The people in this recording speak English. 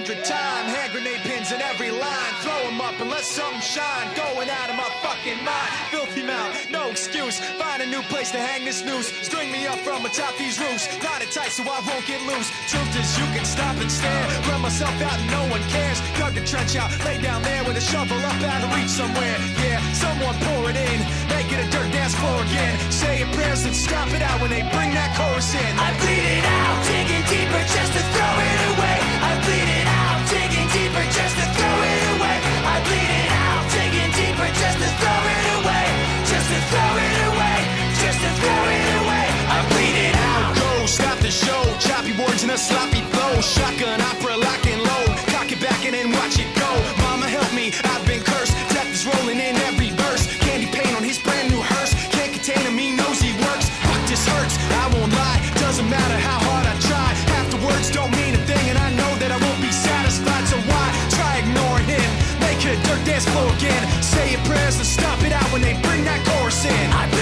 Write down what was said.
100 times. Hand grenade pins in every line. Throw them up and let something shine. Going out of my fucking mind. Filthy mouth, no excuse. Find a new place to hang this noose. String me up from atop these roofs. Knot it tight so I won't get loose. Truth is you can stop and stare. Run myself out and no one cares. Dug the trench out, lay down there with a shovel up out of reach somewhere. Yeah, someone pour it in. Make it a dirt dance floor again. Say your prayers and stop it out when they bring that chorus in. I bleed it out, digging deeper just to throw it away. I bleed it out, digging deeper just to throw it away. I bleed it out, digging deeper just to throw it away. Just to throw it away, just to throw it away. I bleed it out. Go, stop the show. Choppy words and a sloppy flow. Shotgun opera, lock and load. Cock it back and then watch it go. Mama help me, I've been cursed. Death is rolling in every verse. Candy paint on his brand new hearse. Can't contain him, he knows he works. Fuck, this hurts, I won't lie. Doesn't matter how hard I try. Half the words don't mean a thing, and I know that I won't be satisfied. So why try ignoring him? Make it a dirt dance floor again. Say your prayers and stop it out when they bring that chorus in. I